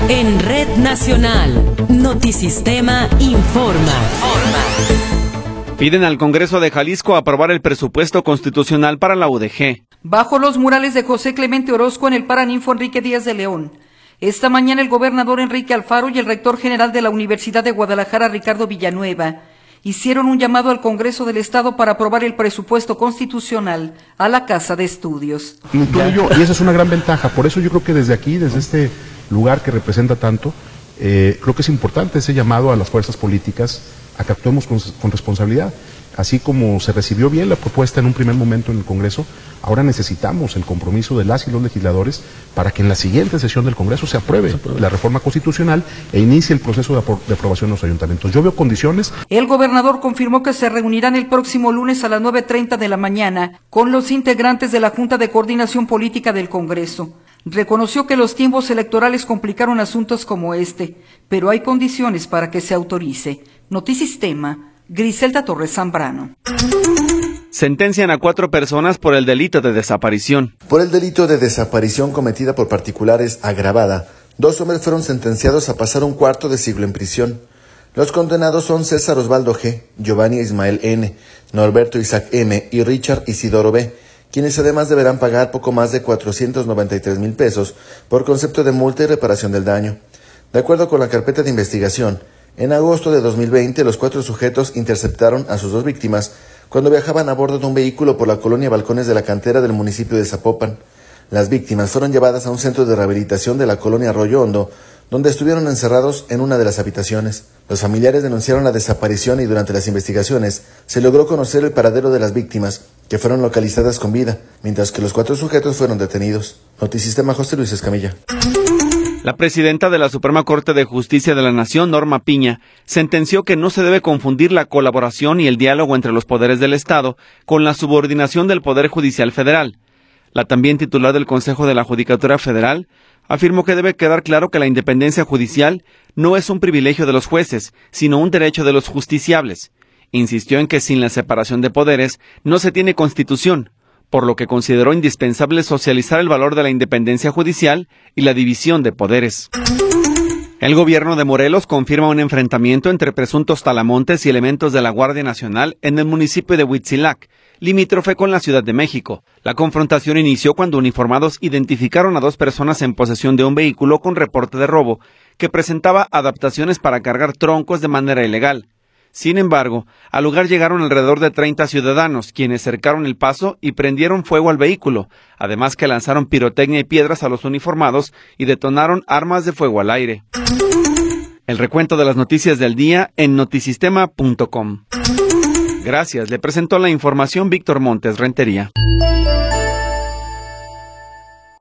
En Red Nacional, Notisistema informa. Piden al Congreso de Jalisco aprobar el presupuesto constitucional para la UDG. Bajo los murales de José Clemente Orozco en el Paraninfo Enrique Díaz de León. Esta mañana el gobernador Enrique Alfaro y el rector general de la Universidad de Guadalajara, Ricardo Villanueva, hicieron un llamado al Congreso del Estado para aprobar el presupuesto constitucional a la Casa de Estudios. Y esa es una gran ventaja. Por eso yo creo que desde aquí, desde este lugar que representa tanto, creo que es importante ese llamado a las fuerzas políticas a que actuemos con responsabilidad. Así como se recibió bien la propuesta en un primer momento en el Congreso, ahora necesitamos el compromiso de las y los legisladores para que en la siguiente sesión del Congreso se apruebe la reforma constitucional e inicie el proceso de aprobación en los ayuntamientos. Yo veo condiciones. El gobernador confirmó que se reunirán el próximo lunes a las 9:30 de la mañana con los integrantes de la Junta de Coordinación Política del Congreso. Reconoció que los tiempos electorales complicaron asuntos como este, pero hay condiciones para que se autorice. Notisistema, Griselda Torres Zambrano. Sentencian a 4 personas por el delito de desaparición. Por el delito de desaparición cometida por particulares agravada, 2 hombres fueron sentenciados a pasar un cuarto de siglo en prisión. Los condenados son César Osvaldo G., Giovanni Ismael N., Norberto Isaac M. y Richard Isidoro B., quienes además deberán pagar poco más de 493,000 pesos por concepto de multa y reparación del daño. De acuerdo con la carpeta de investigación, en agosto de 2020, los 4 sujetos interceptaron a sus 2 víctimas cuando viajaban a bordo de un vehículo por la colonia Balcones de la Cantera del municipio de Zapopan. Las víctimas fueron llevadas a un centro de rehabilitación de la colonia Arroyo Hondo, donde estuvieron encerrados en una de las habitaciones. Los familiares denunciaron la desaparición y durante las investigaciones se logró conocer el paradero de las víctimas, que fueron localizadas con vida, mientras que los 4 sujetos fueron detenidos. Notisistema, José Luis Escamilla. La presidenta de la Suprema Corte de Justicia de la Nación, Norma Piña, sentenció que no se debe confundir la colaboración y el diálogo entre los poderes del Estado con la subordinación del Poder Judicial Federal. La también titular del Consejo de la Judicatura Federal afirmó que debe quedar claro que la independencia judicial no es un privilegio de los jueces, sino un derecho de los justiciables. Insistió en que sin la separación de poderes no se tiene constitución, por lo que consideró indispensable socializar el valor de la independencia judicial y la división de poderes. El gobierno de Morelos confirma un enfrentamiento entre presuntos talamontes y elementos de la Guardia Nacional en el municipio de Huitzilac, limítrofe con la Ciudad de México. La confrontación inició cuando uniformados identificaron a 2 personas en posesión de un vehículo con reporte de robo, que presentaba adaptaciones para cargar troncos de manera ilegal. Sin embargo, al lugar llegaron alrededor de 30 ciudadanos, quienes cercaron el paso y prendieron fuego al vehículo, además que lanzaron pirotecnia y piedras a los uniformados y detonaron armas de fuego al aire. El recuento de las noticias del día en notisistema.com. Gracias, le presentó la información Víctor Montes Rentería.